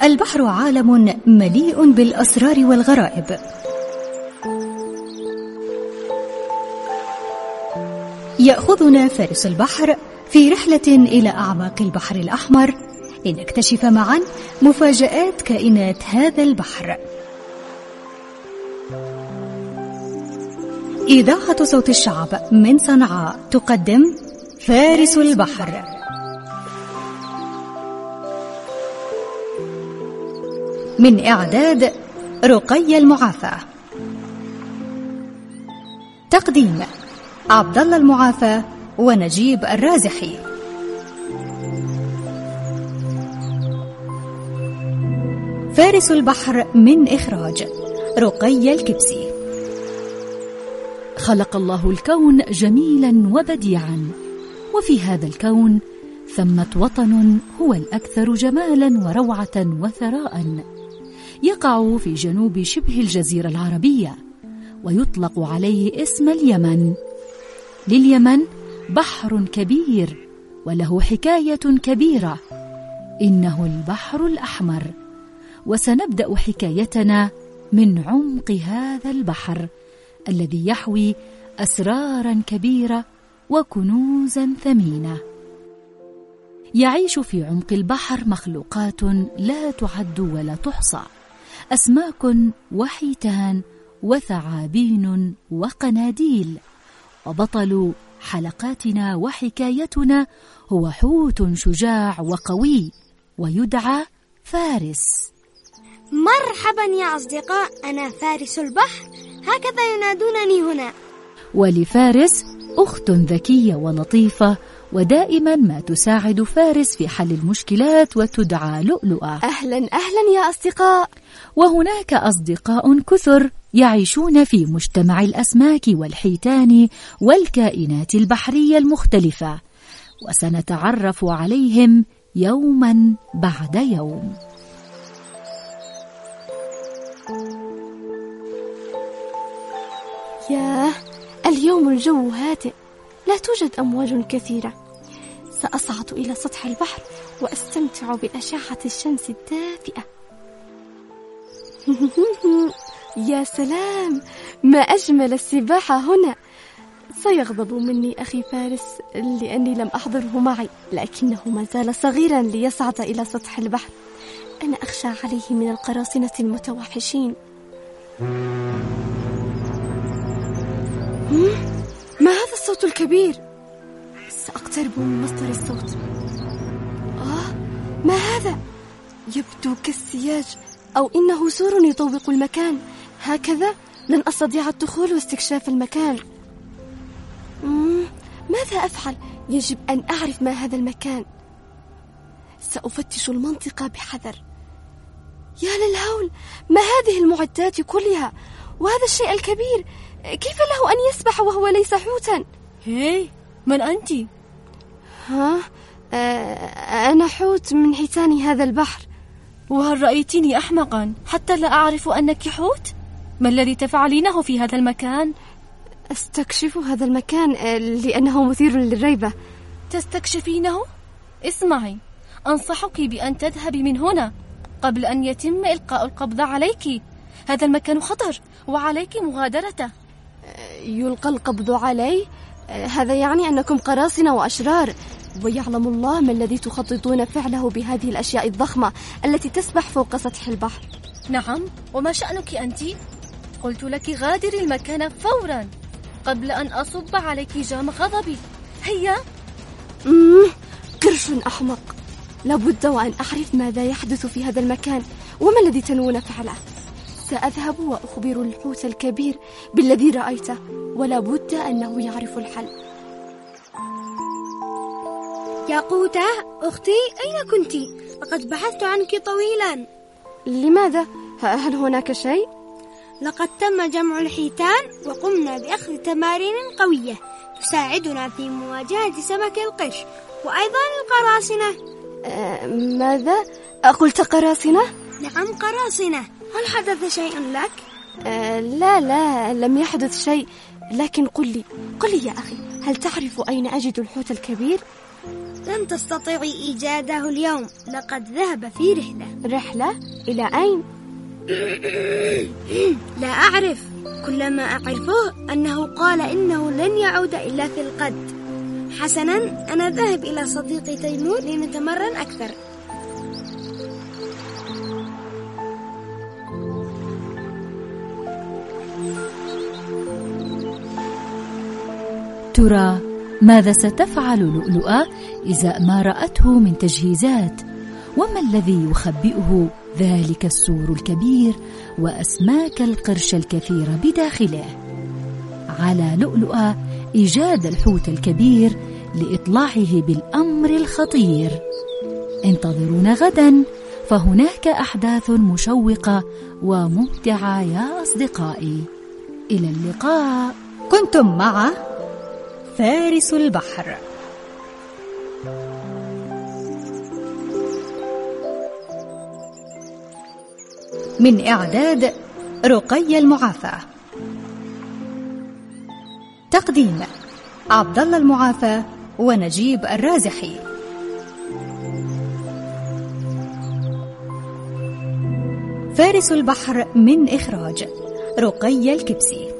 البحر عالم مليء بالأسرار والغرائب. يأخذنا فارس البحر في رحلة إلى أعماق البحر الأحمر لنكتشف معا مفاجآت كائنات هذا البحر. إذاعة صوت الشعب من صنعاء تقدم فارس البحر. من إعداد رقية المعافى. تقديم عبد الله المعافى ونجيب الرازحي. فارس البحر من إخراج رقية الكبسي. خلق الله الكون جميلا وبديعا، وفي هذا الكون ثمة وطن هو الأكثر جمالا وروعة وثراء، يقع في جنوب شبه الجزيرة العربية، ويطلق عليه اسم اليمن. لليمن بحر كبير وله حكاية كبيرة، إنه البحر الأحمر. وسنبدأ حكايتنا من عمق هذا البحر الذي يحوي أسرارا كبيرة وكنوزا ثمينة. يعيش في عمق البحر مخلوقات لا تعد ولا تحصى، أسماك وحيتان وثعابين وقناديل. وبطل حلقاتنا وحكايتنا هو حوت شجاع وقوي ويدعى فارس. مرحبا يا أصدقاء، أنا فارس البحر، هكذا ينادونني هنا. ولفارس أخت ذكية ولطيفة، ودائما ما تساعد فارس في حل المشكلات، وتدعى لؤلؤة. أهلا أهلا يا أصدقاء. وهناك أصدقاء كثر يعيشون في مجتمع الأسماك والحيتان والكائنات البحرية المختلفة، وسنتعرف عليهم يوما بعد يوم. ياه، اليوم الجو هادئ، لا توجد أمواج كثيرة. سأصعد إلى سطح البحر وأستمتع بأشعة الشمس الدافئة. يا سلام، ما أجمل السباحة هنا. سيغضب مني أخي فارس لأني لم أحضره معي، لكنه ما زال صغيرا ليصعد إلى سطح البحر. أنا أخشى عليه من القراصنة المتوحشين. ما هذا الصوت الكبير؟ سأقترب من مصدر الصوت. ما هذا؟ يبدو كالسياج، أو إنه سور يطوق المكان. هكذا لن أستطيع الدخول واستكشاف المكان. ماذا أفعل؟ يجب أن أعرف ما هذا المكان. سأفتش المنطقة بحذر. يا للهول، ما هذه المعدات كلها؟ وهذا الشيء الكبير، كيف له أن يسبح وهو ليس حوتا؟ هاي، من أنت؟ أنا حوت من حيتان هذا البحر. وهل رأيتني أحمقا حتى لا أعرف أنك حوت؟ ما الذي تفعلينه في هذا المكان؟ أستكشف هذا المكان لأنه مثير للريبة. تستكشفينه؟ اسمعي، أنصحك بأن تذهبي من هنا قبل أن يتم إلقاء القبض عليك. هذا المكان خطر وعليك مغادرته. يلقى القبض علي؟ هذا يعني أنكم قراصنة وأشرار، ويعلم الله ما الذي تخططون فعله بهذه الأشياء الضخمة التي تسبح فوق سطح البحر. نعم، وما شأنك أنت؟ قلت لك غادري المكان فورا قبل أن أصب عليك جام غضبي. هيا. قرش أحمق، لابد وأن أعرف ماذا يحدث في هذا المكان وما الذي تنوون فعله. سأذهب وأخبر الحوت الكبير بالذي رأيته، ولا بد أنه يعرف الحل. يا قوتة أختي، أين كنت؟ لقد بحثت عنك طويلا. لماذا؟ هل هناك شيء؟ لقد تم جمع الحيتان وقمنا بأخذ تمارين قوية تساعدنا في مواجهة سمك القرش وأيضا القراصنة. ماذا؟ قلت قراصنة؟ نعم، قراصنة. هل حدث شيء لك؟ لا، لم يحدث شيء، لكن قل لي يا أخي، هل تعرف أين أجد الحوت الكبير؟ لن تستطيعي إيجاده اليوم، لقد ذهب في رحلة؟ إلى أين؟ لا أعرف، كل ما أعرفه أنه قال إنه لن يعود إلا في الغد. حسنا، أنا ذاهب إلى صديقي تيمور لنتمرن أكثر. ترى ماذا ستفعل لؤلؤة إذا ما رأته من تجهيزات؟ وما الذي يخبئه ذلك السور الكبير وأسماك القرش الكثيرة بداخله؟ على لؤلؤة إيجاد الحوت الكبير لإطلاعه بالأمر الخطير. انتظرونا غدا، فهناك أحداث مشوقة وممتعة يا أصدقائي. إلى اللقاء. كنتم مع فارس البحر. من إعداد رقية المعافى. تقديم عبد الله المعافى ونجيب الرازحي. فارس البحر من إخراج رقية الكبسي.